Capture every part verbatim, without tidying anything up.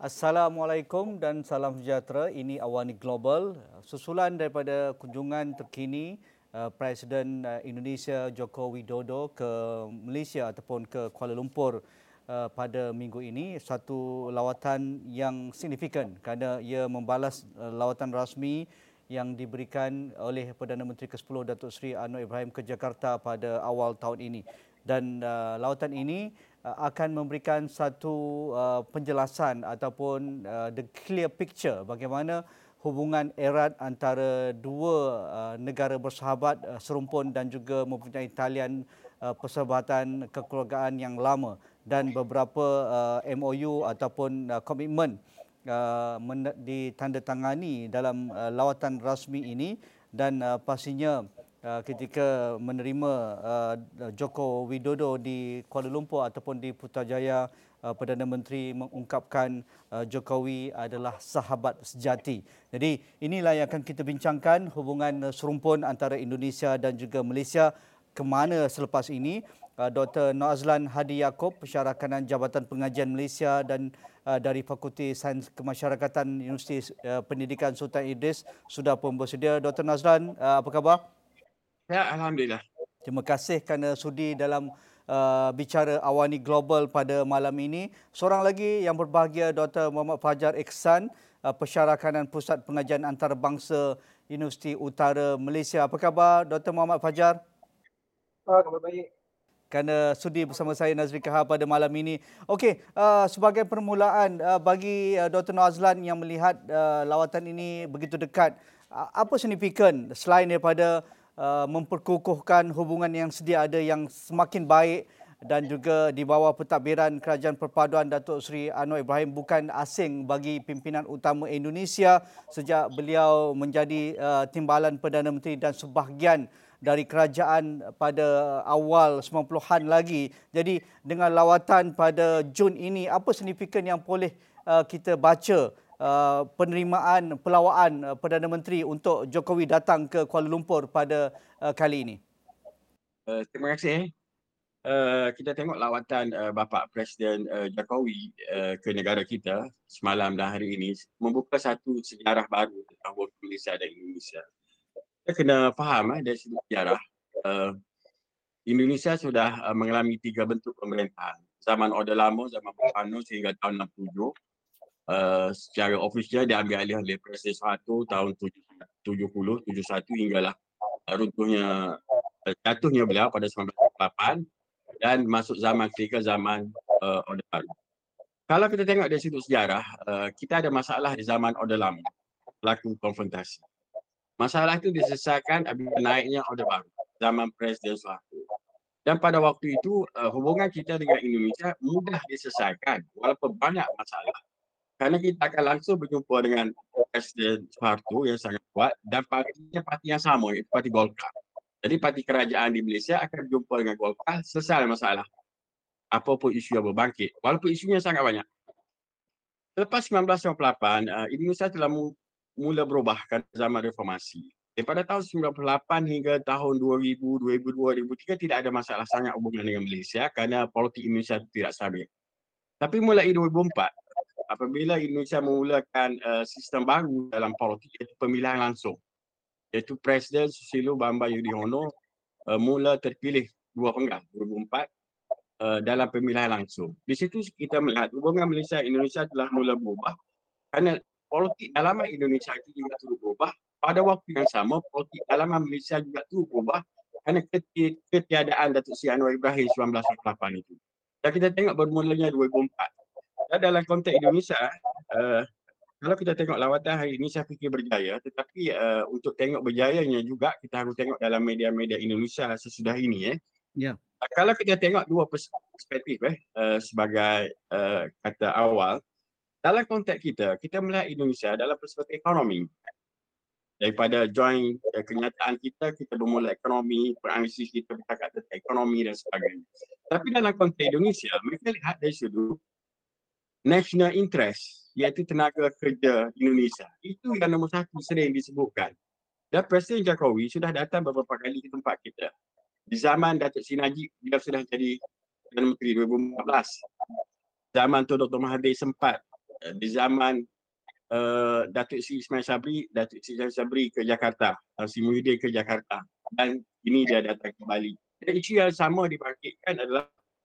Assalamualaikum dan salam sejahtera. Ini Awani Global. Susulan daripada kunjungan terkini uh, Presiden uh, Indonesia Joko Widodo ke Malaysia ataupun ke Kuala Lumpur uh, pada minggu ini, satu lawatan yang signifikan kerana ia membalas uh, lawatan rasmi yang diberikan oleh Perdana Menteri ke sepuluh Datuk Seri Anwar Ibrahim ke Jakarta pada awal tahun ini. Dan uh, lawatan ini uh, akan memberikan satu uh, penjelasan ataupun uh, the clear picture bagaimana hubungan erat antara dua uh, negara bersahabat uh, serumpun dan juga mempunyai talian uh, persahabatan kekeluargaan yang lama, dan beberapa uh, M O U ataupun uh, komitmen uh, ditandatangani dalam uh, lawatan rasmi ini. Dan uh, pastinya Uh, ketika menerima uh, Joko Widodo di Kuala Lumpur ataupun di Putrajaya, uh, Perdana Menteri mengungkapkan uh, Jokowi adalah sahabat sejati. Jadi inilah yang akan kita bincangkan, hubungan uh, serumpun antara Indonesia dan juga Malaysia ke mana selepas ini. Uh, Doktor Noazlan Hadi Yaakob, Pensyarah Kanan Jabatan Pengajian Malaysia dan uh, dari Fakulti Sains Kemasyarakatan Universiti uh, Pendidikan Sultan Idris sudah pun bersedia. Doktor Noazlan, uh, apa khabar? Ya, Alhamdulillah. Terima kasih kerana sudi dalam uh, bicara Awani Global pada malam ini. Seorang lagi yang berbahagia, Doktor Muhammad Fajar Iksan, uh, Pensyarah Kanan Pusat Pengajian Antarabangsa Universiti Utara Malaysia. Apa khabar, Doktor Muhammad Fajar? Ah, khabar baik. Kerana sudi bersama saya, Nazri Kahar, pada malam ini. Okey, uh, sebagai permulaan uh, bagi uh, Doktor Noazlan yang melihat uh, lawatan ini begitu dekat, uh, apa signifikan selain daripada Uh, memperkukuhkan hubungan yang sedia ada yang semakin baik dan juga di bawah pentadbiran Kerajaan Perpaduan Datuk Seri Anwar Ibrahim, bukan asing bagi pimpinan utama Indonesia sejak beliau menjadi uh, timbalan Perdana Menteri dan sebahagian dari kerajaan pada awal sembilan puluhan lagi. Jadi dengan lawatan pada Jun ini, apa signifikan yang boleh uh, kita baca Uh, penerimaan pelawaan uh, Perdana Menteri untuk Jokowi datang ke Kuala Lumpur pada uh, kali ini? Uh, terima kasih. Uh, kita tengok lawatan uh, Bapa Presiden uh, Jokowi uh, ke negara kita semalam dan hari ini membuka satu sejarah baru tentang hubungan Malaysia dan Indonesia. Kita kena faham eh, dari segi sejarah, uh, Indonesia sudah uh, mengalami tiga bentuk pemerintahan. Zaman Orde Lama, zaman Bung Karno sehingga tahun enam puluh tujuh. Uh, secara ofisial diambil alih oleh Presiden Soeharto tahun tujuh puluh, tujuh puluh satu hinggalah uh, runtuhnya, uh, jatuhnya beliau pada sembilan belas tujuh puluh lapan dan masuk zaman ketiga, zaman uh, Orde Baru. Kalau kita tengok dari sudut sejarah, uh, kita ada masalah di zaman Orde Lama, pelaku konfrontasi. Masalah itu diselesaikan apabila naiknya Orde Baru, zaman Presiden Soeharto. Dan pada waktu itu, uh, hubungan kita dengan Indonesia mudah diselesaikan walaupun banyak masalah. Kerana kita akan langsung berjumpa dengan Presiden Soeharto yang sangat kuat dan partinya parti yang sama, iaitu Parti Golkar. Jadi parti kerajaan di Malaysia akan berjumpa dengan Golkar, selesai masalah. Apapun isu yang berbangkit, walaupun isunya sangat banyak. Selepas sembilan belas sembilan puluh lapan, Indonesia telah mula berubah kan zaman reformasi. Daripada tahun sembilan puluh lapan hingga tahun dua ribu, dua ribu dua, dua ribu tiga tidak ada masalah sangat hubungan dengan Malaysia kerana politik Indonesia tidak stabil. Tapi mulai dua ribu empat, apabila Indonesia memulakan uh, sistem baru dalam politik, iaitu pemilihan langsung, iaitu Presiden Susilo Bambang Yudhoyono uh, mula terpilih dua penggal dua ribu empat uh, dalam pemilihan langsung. Di situ kita melihat hubungan Malaysia Indonesia telah mula berubah kerana politik dalaman Indonesia itu juga terus berubah. Pada waktu yang sama, politik dalaman Malaysia juga terus berubah kerana ketiadaan Datuk Seri Anwar Ibrahim sembilan belas sembilan puluh lapan itu. Dan kita tengok bermulanya dua ribu empat. Dan dalam konteks Indonesia, uh, kalau kita tengok lawatan hari ini, saya fikir berjaya. Tetapi uh, untuk tengok berjayanya juga, kita harus tengok dalam media-media Indonesia sesudah ini. Eh. Ya. Uh, kalau kita tengok dua perspektif eh, uh, sebagai uh, kata awal, dalam konteks kita, kita melihat Indonesia dalam perspektif ekonomi. Daripada join uh, kenyataan kita, kita bermula ekonomi, peranalisis kita bercakap tentang ekonomi dan sebagainya. Tapi dalam konteks Indonesia, mereka lihat dari sudut national interest, iaitu tenaga kerja Indonesia. Itu yang nombor satu sering disebutkan. Dan Presiden Jokowi sudah datang beberapa kali ke tempat kita. Di zaman Datuk Seri Najib, dia sudah jadi Perdana Menteri dua ribu empat belas. Zaman tu Doktor Mahathir sempat uh, di zaman uh, Datuk Seri Ismail Sabri, Datuk Seri Ismail Sabri ke Jakarta, uh, Sri Muhyiddin ke Jakarta, dan ini dia datang ke Bali. Dan isu yang sama dibangkitkan adalah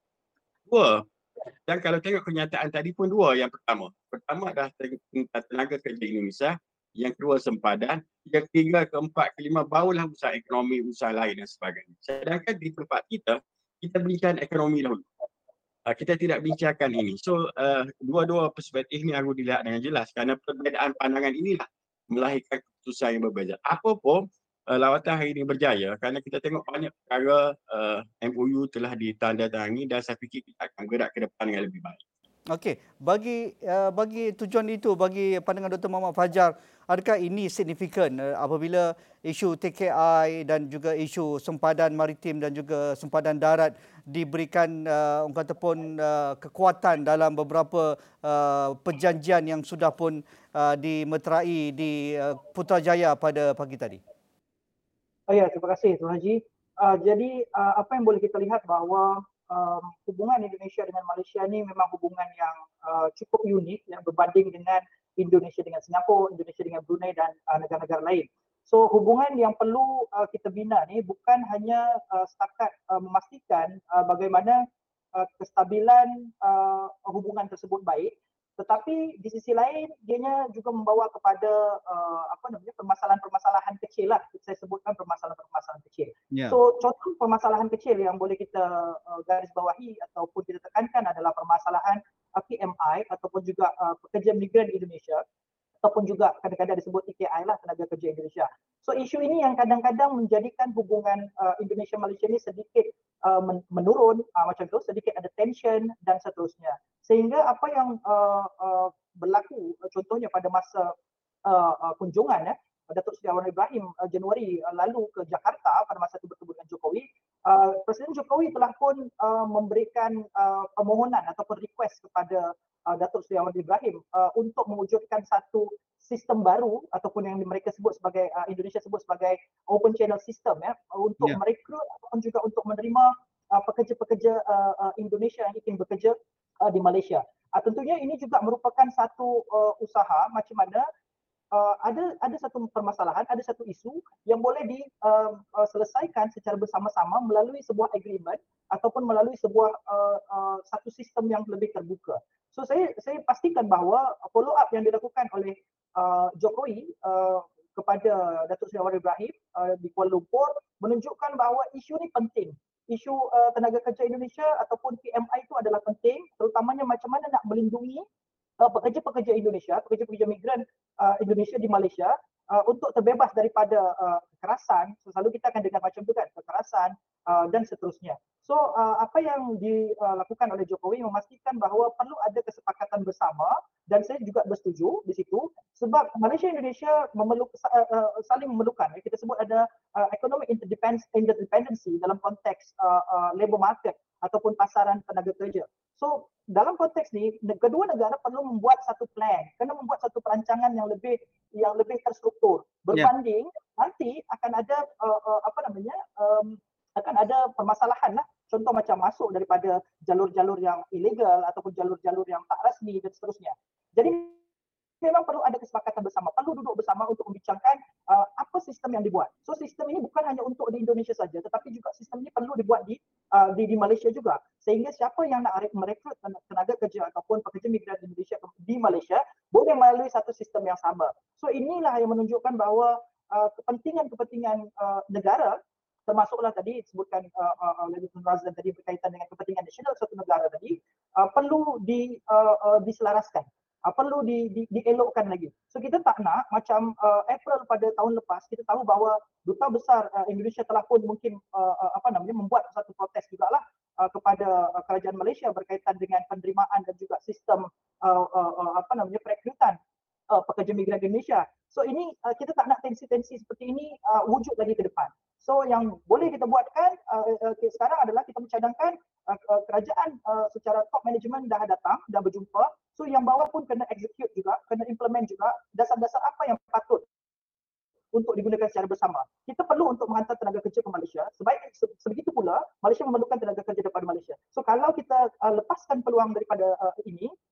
dua. Dan kalau tengok kenyataan tadi pun dua. Yang pertama, pertama adalah tenaga kerja Indonesia, yang kedua sempadan, yang ketiga, keempat, kelima barulah usaha ekonomi, usaha lain dan sebagainya. Sedangkan di tempat kita, kita bincang ekonomi dahulu. Uh, kita tidak bincangkan ini. So, uh, dua-dua perspektif ini harus dilihat dengan jelas kerana perbezaan pandangan inilah melahirkan keputusan yang berbeza. Apa pun, uh, lawatan hari ini berjaya kerana kita tengok banyak perkara uh, M O U telah ditandatangani dan saya fikir kita akan gerak ke depan dengan lebih baik. Okey, bagi uh, bagi tujuan itu, bagi pandangan Doktor Muhammad Fajar, adakah ini signifikan uh, apabila isu T K I dan juga isu sempadan maritim dan juga sempadan darat diberikan uh, orang kata pun uh, kekuatan dalam beberapa uh, perjanjian yang sudah pun uh, dimeterai di uh, Putrajaya pada pagi tadi? Oh ya, terima kasih Tuan Haji. Uh, jadi uh, apa yang boleh kita lihat bahawa um, hubungan Indonesia dengan Malaysia ni memang hubungan yang uh, cukup unik yang berbanding dengan Indonesia dengan Singapura, Indonesia dengan Brunei dan uh, negara-negara lain. So hubungan yang perlu uh, kita bina ni bukan hanya uh, setakat uh, memastikan uh, bagaimana uh, kestabilan uh, hubungan tersebut baik, tetapi di sisi lain dianya juga membawa kepada uh, apa namanya permasalahan-permasalahan kecil lah, saya sebutkan permasalahan-permasalahan kecil. Yeah. So contoh permasalahan kecil yang boleh kita uh, garis bawahi ataupun kita tekankan adalah permasalahan uh, P M I ataupun juga uh, pekerja migran Indonesia ataupun juga kadang-kadang disebut T K I lah, tenaga kerja Indonesia. So isu ini yang kadang-kadang menjadikan hubungan uh, Indonesia-Malaysia ni sedikit uh, menurun uh, macam tu, sedikit ada tension dan seterusnya. Sehingga apa yang uh, uh, berlaku uh, contohnya pada masa uh, uh, kunjungan eh, Datuk Seri Anwar Ibrahim uh, Januari uh, lalu ke Jakarta pada masa itu bertemu dengan Jokowi, uh, Presiden Jokowi telah pun uh, memberikan uh, permohonan ataupun request kepada uh, Datuk Seri Anwar Ibrahim uh, untuk mewujudkan satu sistem baru ataupun yang mereka sebut sebagai uh, Indonesia sebut sebagai open channel system ya, untuk yeah. merekrut ataupun juga untuk menerima uh, pekerja-pekerja uh, uh, Indonesia yang ingin bekerja Uh, di Malaysia. Uh, tentunya ini juga merupakan satu uh, usaha macam mana uh, ada ada satu permasalahan, ada satu isu yang boleh diselesaikan uh, uh, secara bersama-sama melalui sebuah agreement ataupun melalui sebuah uh, uh, satu sistem yang lebih terbuka. So saya saya pastikan bahawa follow up yang dilakukan oleh uh, Jokowi uh, kepada Datuk Seri Anwar Ibrahim uh, di Kuala Lumpur menunjukkan bahawa isu ini penting. Isu uh, tenaga kerja Indonesia ataupun P M I itu adalah penting, terutamanya macam mana nak melindungi uh, pekerja-pekerja Indonesia, pekerja-pekerja migran uh, Indonesia di Malaysia uh, untuk terbebas daripada uh, kekerasan. So, selalu kita akan dengar macam itu kan, kekerasan uh, dan seterusnya. So uh, apa yang dilakukan oleh Jokowi memastikan bahawa perlu ada kesepakatan bersama dan saya juga bersetuju di situ sebab Malaysia Indonesia memeluk, uh, uh, saling memerlukan. Kita sebut ada uh, economic interdependency dalam konteks uh, uh, labour market ataupun pasaran tenaga kerja. So dalam konteks ni kedua negara perlu membuat satu plan, kena membuat satu perancangan yang lebih yang lebih terstruktur berbanding yeah. nanti akan ada uh, uh, apa namanya um, akan ada permasalahan lah. Contoh macam masuk daripada jalur-jalur yang ilegal ataupun jalur-jalur yang tak rasmi dan seterusnya. Jadi memang perlu ada kesepakatan bersama, perlu duduk bersama untuk membincangkan uh, apa sistem yang dibuat. So sistem ini bukan hanya untuk di Indonesia saja, tetapi juga sistem ini perlu dibuat di uh, di, di Malaysia juga. Sehingga siapa yang nak merekrut tenaga kerja ataupun pekerja migran Indonesia di Malaysia boleh melalui satu sistem yang sama. So inilah yang menunjukkan bahawa uh, kepentingan-kepentingan uh, negara termasuklah tadi disebutkan oleh uh, Tuan Razlan tadi berkaitan dengan kepentingan nasional suatu negara tadi uh, perlu di, uh, uh, diselaraskan, uh, perlu di, di, dielokkan lagi. So kita tak nak macam uh, April pada tahun lepas kita tahu bahawa Duta Besar uh, Indonesia telah pun mungkin uh, uh, apa namanya membuat satu protes jugalah uh, kepada uh, kerajaan Malaysia berkaitan dengan penerimaan dan juga sistem uh, uh, uh, apa namanya perekrutan uh, pekerja migran Indonesia. So ini uh, kita tak nak tensi-tensi seperti ini uh, wujud lagi ke depan. So yang boleh kita buatkan uh, uh, sekarang adalah kita mencadangkan uh, uh, kerajaan uh, secara top management dah datang, dah berjumpa. So yang bawah pun kena execute juga, kena implement juga dasar-dasar apa yang patut untuk digunakan secara bersama. Kita perlu untuk menghantar tenaga kerja ke Malaysia. Sebaik sebegitu pula Malaysia memerlukan tenaga kerja daripada Malaysia. So kalau kita uh, lepaskan peluang daripada uh, ini, so akan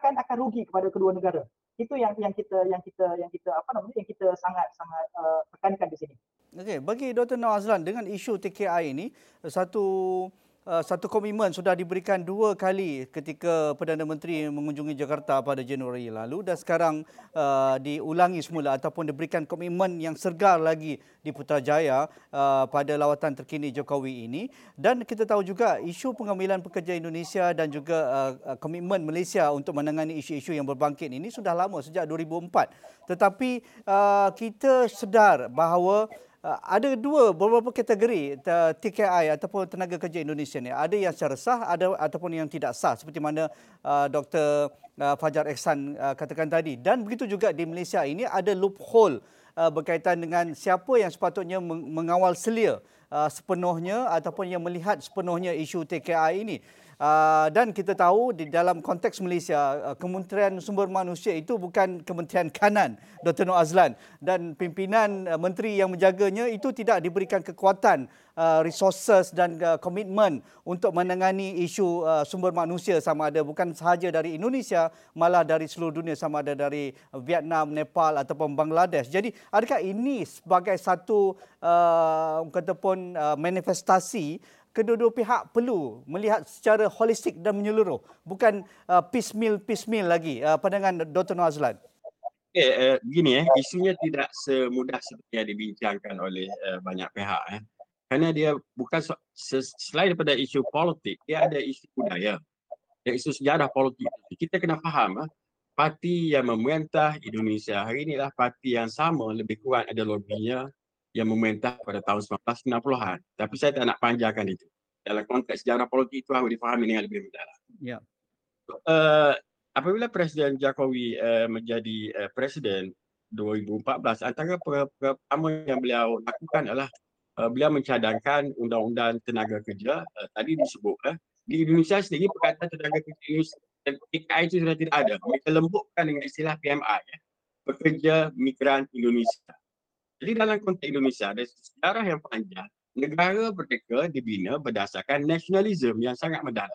akan akan rugi kepada kedua negara. Itu yang yang kita yang kita yang kita apa namanya yang kita sangat sangat uh, tekankan di sini. Okey, bagi Doktor Nur Azlan dengan isu T K I ini, satu uh, satu komitmen sudah diberikan dua kali ketika Perdana Menteri mengunjungi Jakarta pada Januari lalu dan sekarang uh, diulangi semula ataupun diberikan komitmen yang segar lagi di Putrajaya uh, pada lawatan terkini Jokowi ini. Dan kita tahu juga isu pengambilan pekerja Indonesia dan juga uh, komitmen Malaysia untuk menangani isu-isu yang berbangkit ini sudah lama, sejak dua ribu empat. Tetapi uh, kita sedar bahawa Uh, ada dua beberapa kategori uh, T K I ataupun tenaga kerja Indonesia ni. Ada yang secara sah, ada ataupun yang tidak sah, seperti mana uh, Doktor Uh, Fajar Ehsan uh, katakan tadi. Dan begitu juga di Malaysia ini ada loophole uh, berkaitan dengan siapa yang sepatutnya meng- mengawal selia uh, sepenuhnya ataupun yang melihat sepenuhnya isu T K I ini. Uh, dan kita tahu di dalam konteks Malaysia, uh, Kementerian Sumber Manusia itu bukan Kementerian Kanan, Doktor Nur Azlan, dan pimpinan uh, menteri yang menjaganya itu tidak diberikan kekuatan, uh, resources dan uh, komitmen untuk menangani isu uh, sumber manusia, sama ada bukan sahaja dari Indonesia, malah dari seluruh dunia, sama ada dari Vietnam, Nepal ataupun Bangladesh. Jadi adakah ini sebagai satu uh, kata pun uh, manifestasi kedua-dua pihak perlu melihat secara holistik dan menyeluruh, bukan uh, piecemeal piecemeal lagi, uh, pandangan Doktor Nur Azlan? Okay, uh, begini eh, isunya tidak semudah seperti yang dibincangkan oleh uh, banyak pihak eh. Kerana dia bukan so, selain daripada isu politik, dia ada isu budaya, dan isu sejarah politik. Kita kena faham eh, parti yang memerintah Indonesia hari inilah parti yang sama lebih kurang ada lobinya yang memerintah pada tahun sembilan belas sembilan puluhan. Tapi saya tak nak panjangkan itu. Dalam konteks sejarah politik itu harus difahami dengan lebih mendalam. Ya. Uh, apabila Presiden Jokowi uh, menjadi uh, Presiden dua ribu empat belas, antara pertama yang beliau lakukan adalah uh, beliau mencadangkan undang-undang tenaga kerja. Uh, tadi disebut uh, di Indonesia sendiri perkataan tenaga kerja T K I itu sudah tidak ada. Mereka lembutkan dengan istilah P M I, uh, pekerja migran Indonesia. Jadi dalam konteks Indonesia ada sejarah yang panjang, negara mereka dibina berdasarkan nasionalisme yang sangat mendalam.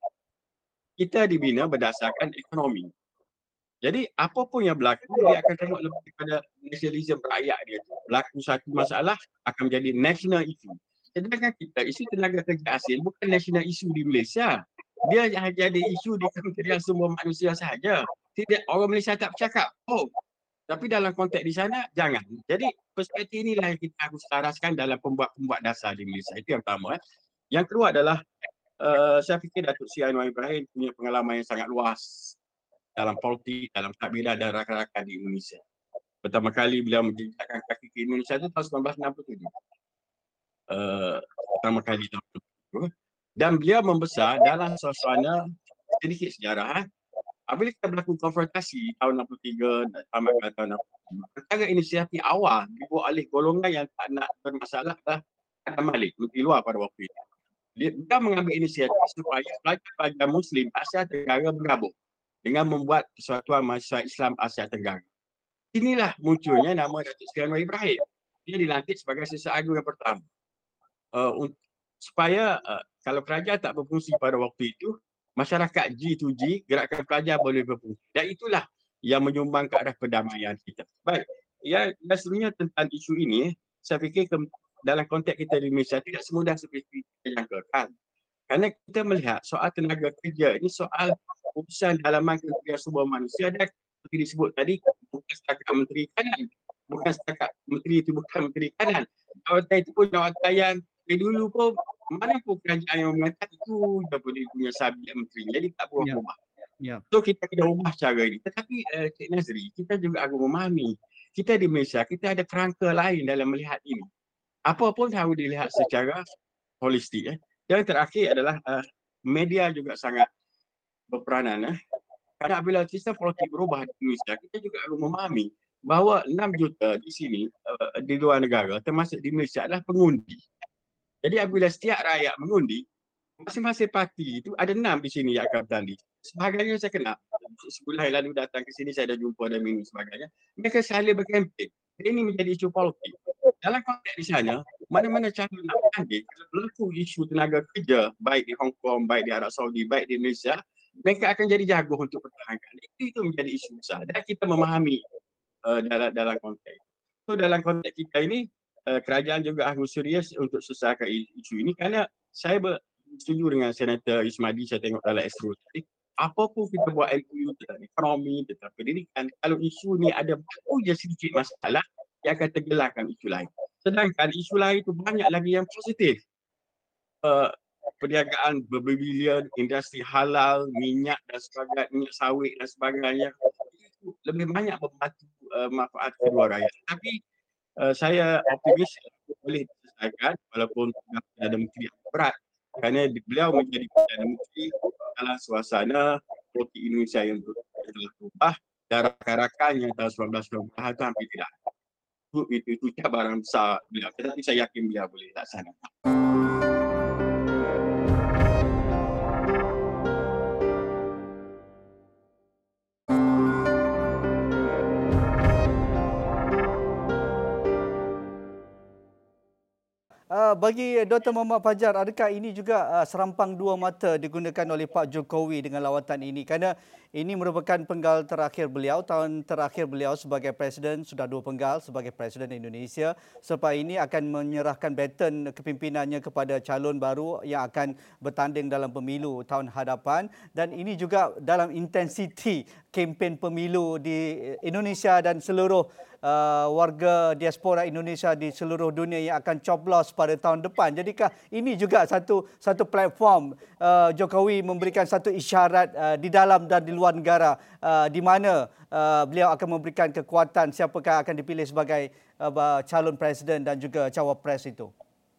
Kita dibina berdasarkan ekonomi. Jadi apa pun yang berlaku, dia akan tengok lebih kepada nasionalisme rakyat dia. Berlaku satu masalah akan menjadi national issue. Sedangkan kita, isu tenaga kerja asing bukan national issue di Malaysia. Dia hanya jadi isu di Kementerian Sumber Manusia sahaja. Tidak, orang Malaysia tak bercakap. Oh, tapi dalam konteks di sana, jangan. Jadi perspektif inilah yang kita harus selaraskan dalam pembuat-pembuat dasar di Malaysia. Itu yang pertama. Eh. Yang kedua adalah, uh, saya fikir Datuk Seri Anwar Ibrahim punya pengalaman yang sangat luas dalam politik, dalam takbiran dan rakan-rakan di Indonesia. Pertama kali beliau menjejakkan kaki ke Indonesia itu tahun sembilan belas enam puluh tujuh. Uh, pertama kali tahun sembilan puluh tujuh. Dan beliau membesar dalam suasana sedikit sejarah. Eh. Apabila kita berlaku konfrontasi tahun enam puluh tiga dan tamat pada tahun enam puluh lima, antara inisiatif awal dibuat oleh golongan yang tak nak bermasalah adalah Adam Malik, Menteri Luar pada waktu itu. Dia, dia mengambil inisiatif supaya pelajar-pelajar Muslim Asia Tenggara bergabung dengan membuat Persatuan Mahasiswa Islam Asia Tenggara. Inilah munculnya nama Datuk Seri Anwar Ibrahim. Dia dilantik sebagai Sesagu yang pertama. Uh, supaya uh, kalau pelajar tak berfungsi pada waktu itu, masyarakat G to G, gerakan pelajar boleh berfungsi. Dan itulah yang menyumbang ke arah perdamaian kita. Baik, ya, ya sebenarnya tentang isu ini, saya fikir ke, dalam konteks kita di Malaysia tidak semudah seperti kita jangkakan. Kerana kita melihat soal tenaga kerja ini soal urusan dalaman Kementerian Sumber Manusia dan seperti disebut tadi, bukan setakat Menteri Kanan. Bukan setakat Menteri itu bukan Menteri Kanan. Jawatan itu pun jawatan yang dari dulu pun mana pun kerajaan yang mengatakan itu dia boleh punya sabit menteri. Jadi tak berubah-ubah. Yeah. Yeah. So kita kena ubah cara ini. Tetapi uh, Cik Nazri, kita juga harus memahami. Kita di Malaysia, kita ada kerangka lain dalam melihat ini. Apa pun harus dilihat secara holistik. Eh. Dan terakhir adalah uh, media juga sangat berperanan. Eh. Kerana bila sistem politik berubah di Indonesia, kita juga harus memahami bahawa enam juta di sini, uh, di luar negara, termasuk di Malaysia adalah pengundi. Jadi apabila setiap rakyat mengundi, masing-masing parti itu ada enam di sini yang akan bertanding. Sebagainya saya kenal. Sebulan yang lalu datang ke sini, saya dah jumpa dan minum sebagainya. Mereka saling berkempen. Ini menjadi isu politik. Dalam konteks di sana, mana-mana cara nak bertanding, kalau berlaku isu tenaga kerja, baik di Hong Kong, baik di Arab Saudi, baik di Malaysia, mereka akan jadi jago untuk pertahankan. Itu, itu menjadi isu besar dan kita memahami uh, dalam dalam konteks. So dalam konteks kita ini uh, kerajaan juga harus serius untuk selesaikan isu ini kerana saya bersetuju dengan Senator Ismadi. Saya tengok dalam Astro tadi, apapun kita buat L P U tentang ekonomi, tentang pendidikan, kalau isu ni ada baru je sedikit masalah, dia akan tergelakkan isu lain. Sedangkan isu lain itu banyak lagi yang positif. Uh, perniagaan berbilion, industri halal, minyak dan sebagainya, minyak sawit dan sebagainya, itu lebih banyak membantu uh, manfaat kedua rakyat. Tapi uh, saya optimis boleh diselesaikan walaupun Perdana Menteri yang berat kerana beliau menjadi Perdana Menteri dalam suasana politik Indonesia yang telah berubah dan rakan-rakan yang tahun sembilan belas sembilan puluh itu hampir tidak. Itu, itu, itu cabaran besar beliau. Tetapi saya yakin beliau boleh laksanakan. Uh, bagi Doktor Muhammad Fajar, adakah ini juga uh, serampang dua mata digunakan oleh Pak Jokowi dengan lawatan ini? Kerana ini merupakan penggal terakhir beliau, tahun terakhir beliau sebagai Presiden, sudah dua penggal sebagai Presiden Indonesia. Selepas ini akan menyerahkan baton kepimpinannya kepada calon baru yang akan bertanding dalam pemilu tahun hadapan. Dan ini juga dalam intensiti kempen pemilu di Indonesia dan seluruh Uh, warga diaspora Indonesia di seluruh dunia yang akan coblos pada tahun depan. Jadikah ini juga satu satu platform uh, Jokowi memberikan satu isyarat uh, di dalam dan di luar negara uh, di mana uh, beliau akan memberikan kekuatan siapakah akan dipilih sebagai uh, calon presiden dan juga cawapres itu?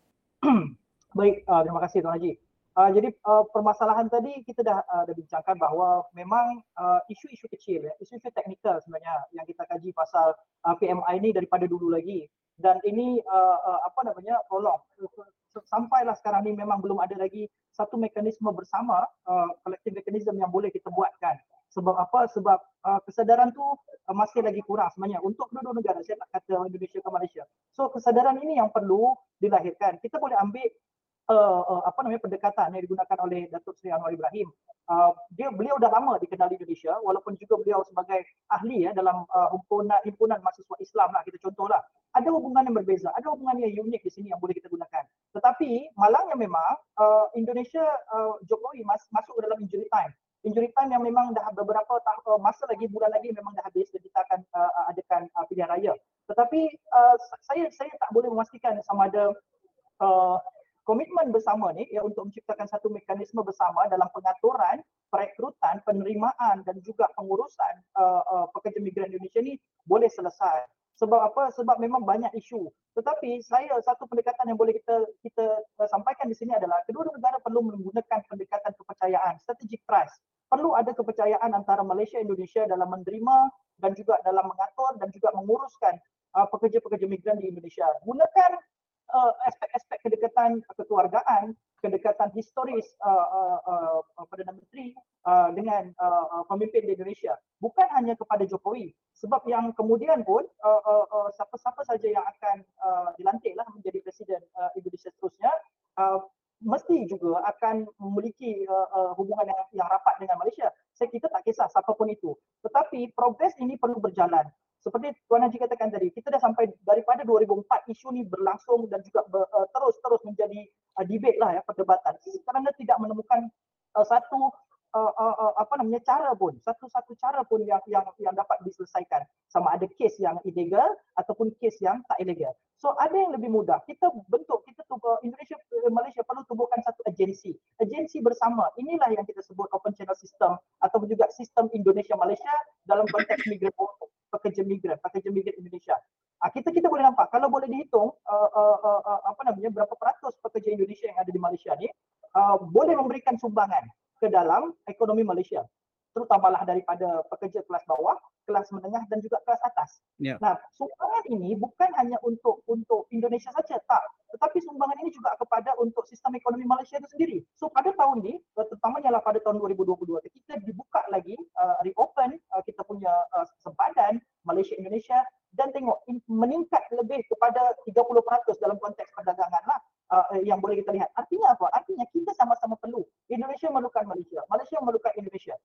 Baik, uh, terima kasih Tuan Haji. Uh, jadi uh, permasalahan tadi kita dah uh, dah bincangkan bahawa memang uh, isu-isu kecil, ya, isu-isu teknikal sebenarnya yang kita kaji pasal uh, P M I ini daripada dulu lagi, dan ini uh, uh, apa namanya prolog sampailah sekarang ni memang belum ada lagi satu mekanisme bersama, uh, collective mechanism yang boleh kita buatkan. Sebab apa? Sebab uh, kesedaran tu uh, masih lagi kurang sebenarnya untuk kedua negara. Saya tak kata Indonesia ke Malaysia. So kesedaran ini yang perlu dilahirkan. Kita boleh ambil Uh, uh, apa namanya pendekatan yang digunakan oleh Datuk Seri Anwar Ibrahim. Uh, dia beliau dah lama dikenali Indonesia walaupun juga beliau sebagai ahli ya dalam uh, himpunan himpunan mahasiswa Islam lah kita contohlah. Ada hubungan yang berbeza, ada hubungan yang unik di sini yang boleh kita gunakan. Tetapi malangnya memang uh, Indonesia uh, Jokowi mas, masuk ke dalam injury time. Injury time yang memang dah beberapa tahun masa lagi bulan lagi memang dah habis dan kita akan uh, adakan uh, pilihan raya. Tetapi uh, saya saya tak boleh memastikan sama ada uh, komitmen bersama ni ya untuk menciptakan satu mekanisme bersama dalam pengaturan, perekrutan, penerimaan dan juga pengurusan uh, uh, pekerja migran Indonesia ni boleh selesai. Sebab apa? Sebab memang banyak isu. Tetapi saya satu pendekatan yang boleh kita kita uh, sampaikan di sini adalah kedua-dua negara perlu menggunakan pendekatan kepercayaan, strategic trust. Perlu ada kepercayaan antara Malaysia dan Indonesia dalam menerima dan juga dalam mengatur dan juga menguruskan uh, pekerja-pekerja migran di Indonesia. Gunakan Uh, aspek-aspek kedekatan kekeluargaan, kedekatan historis uh, uh, uh, Perdana Menteri uh, dengan uh, uh, pemimpin di Indonesia. Bukan hanya kepada Jokowi. Sebab yang kemudian pun uh, uh, uh, siapa-siapa saja yang akan uh, dilantiklah menjadi Presiden uh, Indonesia seterusnya, uh, mesti juga akan memiliki uh, uh, hubungan yang, yang rapat dengan Malaysia. Saya kita tak kisah siapapun itu. Tetapi progres ini perlu berjalan. Seperti Tuan Haji katakan tadi, kita dah sampai daripada dua ribu empat isu ni berlangsung dan juga ber, uh, terus-terus menjadi uh, debate lah ya, perdebatan. Kerana tidak menemukan uh, satu uh, uh, uh, apa namanya cara pun, satu-satu cara pun yang yang yang dapat diselesaikan. Sama ada kes yang illegal ataupun kes yang tak illegal. So ada yang lebih mudah. Kita bentuk, kita tubuh Indonesia, Malaysia perlu tubuhkan satu agensi. Agensi bersama. Inilah yang kita sebut open channel system ataupun juga sistem Indonesia-Malaysia dalam konteks migran pekerja migran, pekerja migran Indonesia. Ah, kita kita boleh nampak kalau boleh dihitung uh, uh, uh, uh, apa namanya berapa peratus pekerja Indonesia yang ada di Malaysia ni uh, boleh memberikan sumbangan ke dalam ekonomi Malaysia, terutamalah daripada pekerja kelas bawah, kelas menengah dan juga kelas atas. Yeah. Nah, sumbangan ini bukan hanya untuk untuk Indonesia saja, tak, tetapi sumbangan ini juga kepada untuk sistem ekonomi Malaysia itu sendiri. So pada tahun ini, terutamanya lah pada tahun dua ribu dua puluh dua, kita dibuka lagi uh, reopen uh, kita punya uh, sempadan Malaysia Indonesia dan tengok in, meningkat lebih kepada tiga puluh peratus dalam konteks perdagangan lah uh, yang boleh kita lihat. Artinya apa? Artinya kita sama-sama perlu. Indonesia memerlukan Malaysia, Malaysia memerlukan Indonesia.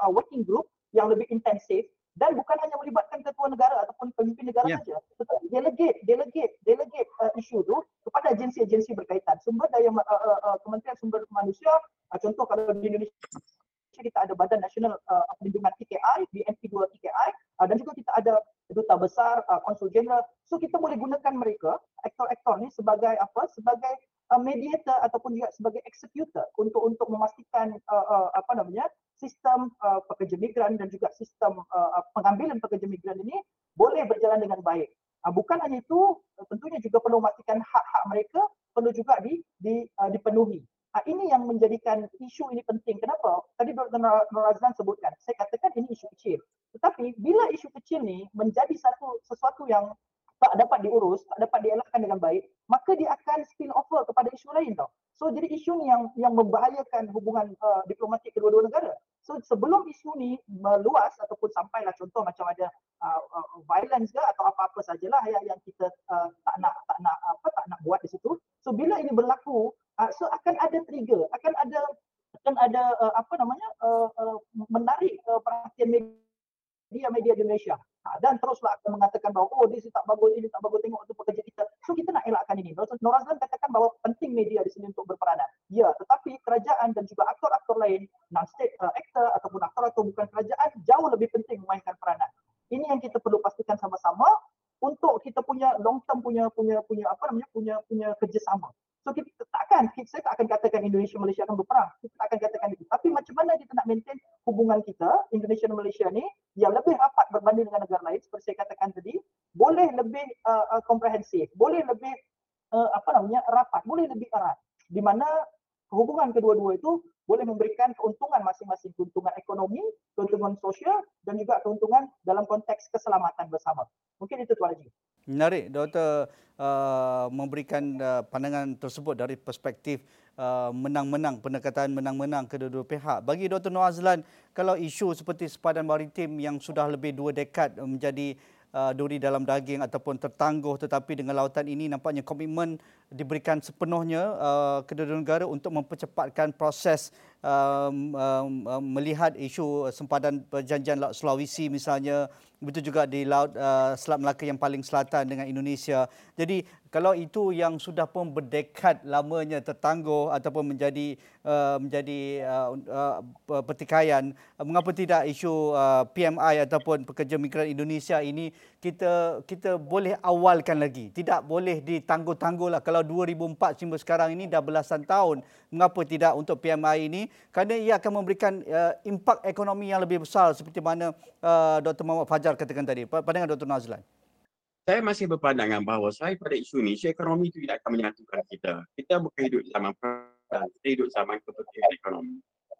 uh, working group yang lebih intensif dan bukan hanya melibatkan ketua negara ataupun pemimpin negara Ya. saja, tetapi delegate, delegate, delegate uh, isu tu kepada agensi-agensi berkaitan. Sumber daya uh, uh, uh, Kementerian Sumber Manusia, uh, contoh kalau di Indonesia kita ada Badan Nasional uh, Perlindungan T K I, B N P dua T K I, uh, dan juga kita ada Duta Besar, uh, Konsul Jeneral. So kita boleh gunakan mereka, aktor-aktor ni sebagai apa? Sebagai uh, mediator ataupun juga sebagai executor untuk untuk memastikan uh, uh, apa namanya? sistem uh, pekerja migran dan juga sistem uh, pengambilan pekerja migran ini boleh berjalan dengan baik. Uh, bukan hanya itu, uh, tentunya juga perlu memastikan hak-hak mereka perlu juga di, di, uh, dipenuhi. Uh, ini yang menjadikan isu ini penting. Kenapa? Tadi Doktor Nur Azlan sebutkan, saya katakan ini isu kecil. Tetapi bila isu kecil ni menjadi satu sesuatu yang tak dapat diurus, tak dapat dielakkan dengan baik, maka dia akan spill over kepada isu lain tau. So jadi isu ni yang yang membahayakan hubungan uh, diplomatik kedua-dua negara. So sebelum isu ni meluas ataupun sampailah contoh macam ada uh, uh, violence ke atau apa-apa sajalah yang yang kita uh, tak nak tak nak apa tak nak buat di situ. So bila ini berlaku, uh, so akan ada trigger, akan ada akan ada uh, apa namanya uh, uh, menarik uh, perhatian media-media di Malaysia. Ha, dan teruslah akan mengatakan bahawa oh this tak bagus, ini tak bagus, tengok tu pekerja kita. So kita nak elakkan ini. Nur Azlan katakan bahawa penting media di sini untuk berperanan. Ya, tetapi kerajaan dan juga aktor-aktor lain, non-state uh, actor ataupun aktor-aktor bukan kerajaan jauh lebih penting memainkan peranan. Ini yang kita perlu pastikan sama-sama untuk kita punya long term punya punya punya apa namanya punya punya kerjasama. So kita takkan, saya tak akan katakan Indonesia Malaysia akan berperang. Kita tak akan katakan itu. Tapi macam mana kita nak maintain hubungan kita Indonesia dan Malaysia ni yang lebih rapat berbanding dengan negara lain seperti saya katakan tadi, boleh lebih uh, uh, komprehensif, boleh lebih uh, apa namanya rapat, boleh lebih erat. Di mana hubungan kedua-dua itu boleh memberikan keuntungan masing-masing, keuntungan ekonomi, keuntungan sosial dan juga keuntungan dalam konteks keselamatan bersama. Mungkin itu Tuan Haji. Menarik Doktor uh, memberikan uh, pandangan tersebut dari perspektif uh, menang-menang, pendekatan menang-menang kedua-dua pihak. Bagi Doktor Nur Azlan, kalau isu seperti sepadan maritim yang sudah lebih dua dekad menjadi uh, duri dalam daging ataupun tertangguh, tetapi dengan lautan ini nampaknya komitmen diberikan sepenuhnya uh, kedua-dua negara untuk mempercepatkan proses um, um, um, melihat isu sempadan perjanjian Laut Sulawesi misalnya, begitu juga di Laut uh, Selat Melaka yang paling selatan dengan Indonesia. Jadi kalau itu yang sudah pun berdekad lamanya tertangguh ataupun menjadi uh, menjadi uh, uh, pertikaian, uh, mengapa tidak isu uh, P M I ataupun pekerja migran Indonesia ini kita kita boleh awalkan lagi. Tidak boleh ditangguh-tangguhlah. Kalau dua ribu empat hingga sekarang ini dah belasan tahun, mengapa tidak untuk P M I ini? Kerana ia akan memberikan uh, impak ekonomi yang lebih besar seperti mana uh, Doktor Muhammad Fajar katakan tadi. Pandangan Doktor Nur Azlan. Saya masih berpandangan bahawa selain pada isu ini, isu ekonomi itu tidak akan menyatukan kita. Kita bukan hidup zaman perang, kita hidup zaman kepentingan ekonomi.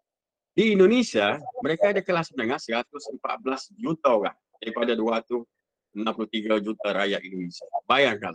Di Indonesia, mereka ada kelas menengah seratus empat belas juta orang daripada dua ratus enam puluh tiga juta rakyat Indonesia. Bayangkan.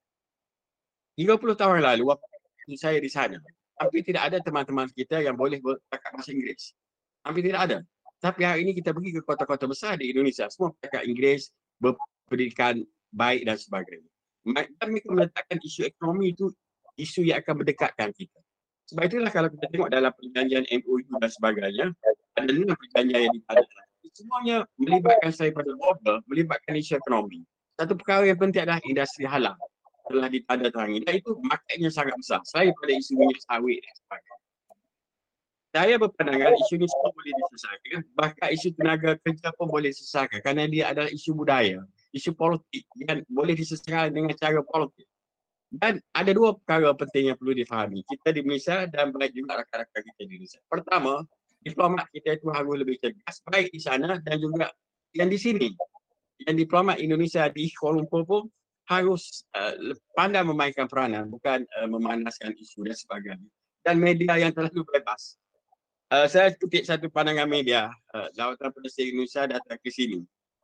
tiga puluh tahun lalu, waktu saya di sana, hampir tidak ada teman-teman kita yang boleh bercakap bahasa Inggeris. Hampir tidak ada. Tapi hari ini kita pergi ke kota-kota besar di Indonesia, semua bercakap Inggeris, berpendidikan baik dan sebagainya. Dan mereka meletakkan isu ekonomi itu isu yang akan mendekatkan kita. Sebab itulah kalau kita tengok dalam perjanjian M O U dan sebagainya, ada enam perjanjian yang ditanda. Semuanya melibatkan saya pada global, melibatkan isu ekonomi. Satu perkara yang penting adalah industri halal telah ditandatangani. Dan itu marketnya sangat besar. Selain pada isu minyak sawit dan sebagainya. Saya berpandangan isu ini semua boleh diselesaikan. Bahkan isu tenaga kerja pun boleh diselesaikan kerana dia adalah isu budaya, isu politik yang boleh diselesaikan dengan cara politik. Dan ada dua perkara penting yang perlu difahami. Kita di Malaysia dan baik juga rakan-rakan kita di Indonesia. Pertama, diplomat kita itu harus lebih cergas, baik di sana dan juga yang di sini. Yang diplomat Indonesia di Kuala Lumpur pun harus uh, pandai memainkan peranan, bukan uh, memanaskan isu dan sebagainya. Dan media yang terlalu bebas. Uh, saya kutip satu pandangan media, uh, Lautan Pesisir Indonesia datang ke sini.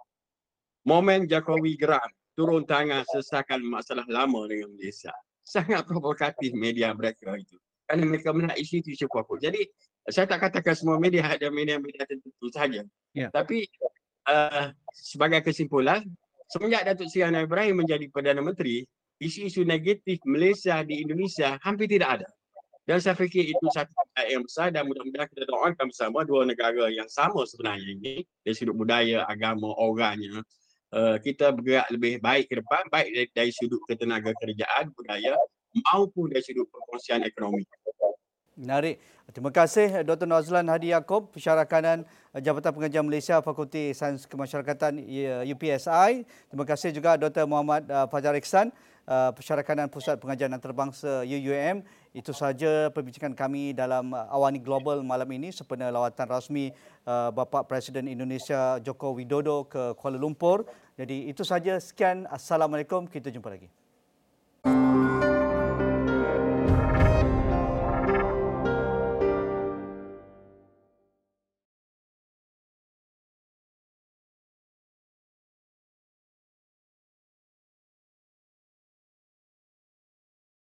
Momen Jokowi gerak, turun tangan selesaikan masalah lama dengan Malaysia. Sangat provokatif media mereka itu. Kerana mereka menak isu itu isu pokok. Jadi, saya tak katakan semua media ada media-media tertentu sahaja. Yeah. Tapi, uh, sebagai kesimpulan, semenjak Datuk Seri Anwar Ibrahim menjadi Perdana Menteri, isu-isu negatif Malaysia di Indonesia hampir tidak ada. Dan saya fikir itu satu kebaikan yang besar dan mudah-mudahan kita doakan bersama dua negara yang sama sebenarnya ini dari sudut budaya, agama, orangnya. Uh, kita bergerak lebih baik ke depan, baik dari, dari sudut ketenaga kerjaan, budaya maupun dari sudut perkongsian ekonomi. Menarik. Terima kasih Doktor Nazlan Hadi Yaakob, Pensyarah Kanan Jabatan Pengajian Malaysia, Fakulti Sains Kemasyarakatan U P S I. Terima kasih juga Doktor Muhammad Fajar Iksan, Pensyarah Kanan Pusat Pengajian Antarabangsa U U M. Itu sahaja perbincangan kami dalam Awani Global malam ini sempena lawatan rasmi Bapa Presiden Indonesia Joko Widodo ke Kuala Lumpur. Jadi itu sahaja. Sekian. Assalamualaikum. Kita jumpa lagi.